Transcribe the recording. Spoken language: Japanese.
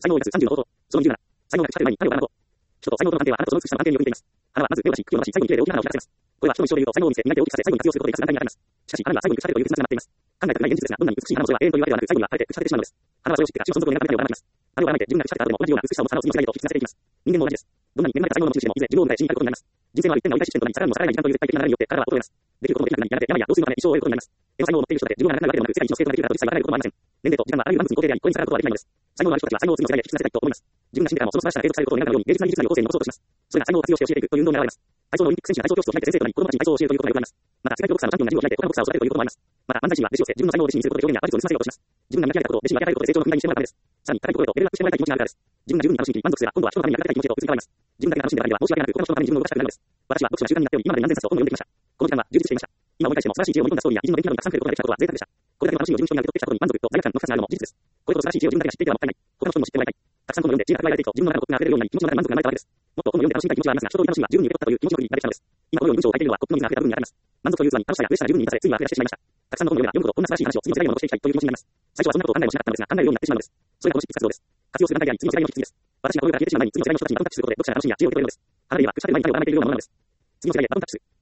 才能約30の法と、その27、才能約地下で前に何を学ぼう。人と才能との関係は花とその美しさの関係によって似ています。花はまず芽を出し、茎を伸ばし、最後に綺麗で大きな花を開かせます。これは人の一生でいうと才能を見せ、磨いて大きくさせ、最後に活用することで活断体になります。しかし、花には最後に朽ち果てという切なさが待っています。考えたくない現実ですが、どんなに美しい花もそれは永遠というわけではなく、最後には枯れて朽ち果ててしまうのです。花はそれを知ってから死の存続を願って何をばらまきます。種をばらまいて自分が朽ち果てた後でも同じような美しさを持つ花を次の世代へと引き継がせていきます。人間も同じです。どんなに恵まれた才能の持ち主でも、いずれ寿命を迎え死に至ることになります。人生は一点の折り返し地点となり、逆らうも逆らえない時間という絶対的な流れによって体は衰えます。できることもできなくなり、やがて病や老衰のため一生を終えることになります。絵の才能を持っている人だけ自分はなくなるわけでもなく、世界一のスケートができるかと実際わからないこともありません。年齢と時間はあらゆる万物に肯定であり、これに逆らうことはできないのです。才能のある人たちは才能を次の世代へ引き継がせたいと思います。自分が死んでからもその素晴らしさが継続されることを願うように、芸術なり技術なりを後世に残そうとします。それが才能を活用して教えていくという運動に現れます。体操のオリンピック選手が体操教室を開いて先生となり、子供たちに体操を教えるということがよくあります。また、世界記録者のチャンピオンがジムを開いて他のボクサーを育てるということもあります。また、漫才師は弟子をせ、自分の才能を弟子にすることで表現や馬術を盗ませようとします。自分が磨き上げたことを弟子に分け与えることで成長の踏み台にしてもらうためです。さらに、高いところへとレベルアップしてもらいたい気持ちがあるからです。自分が十分に楽しみ、満足すれば、今度は人のために役立てたい気持ちへと移り変わります。自分だけが楽しんでばかりでは申し訳なく、他の人のために自分を動かしたくなるのです。私は読書が習慣になっており、今までに何千冊と本を読んできました。この時間は充実していました。今思い返しても素晴らしい知恵を盛り込んだストーリーや、偉人の伝記などにたくさん触れることができたことは贅沢でした。これだけの楽しみを自分一人が受け取ってきたことに満足と罪悪感の2つがあるのも事実です。これほど素晴らしい知恵を自分だけが知っていてはもったいない。他の人にも知ってもらいたい。たくさん本を読んで知恵が蓄えられていくと、自分の中のコップが溢れるようになり、気持ちの中で満足が生まれたわけです。もっと本を読んで楽しみたい気持ちはありますが、一通り楽しみは十分に受け取ったという気持ちの国になってきたのです。今このように文章を書いているのは、コップの水が溢れた部分にあります。満足という器に楽しさや嬉しさが十分に満たされ、ついに溢れ出してしまいました。たくさんの本を読めば読むほど、こんな素晴らしい話を次の世代にも残していきたいという気持ちになります。最初はそんなことを考えもしなかったのですが、考えるようになってしまうのです。それがこの執筆活動です。活用する段階であり、次の世代の引き継ぎです。私がこれから消えてしまう前に、次の世代の人たちにバトンタッチすることで、読者が楽しみや知恵を受け取れるのです。花で言えば、朽ち果てる前に種をばらまいているようなものなのです。次の世代へバトンタッチする。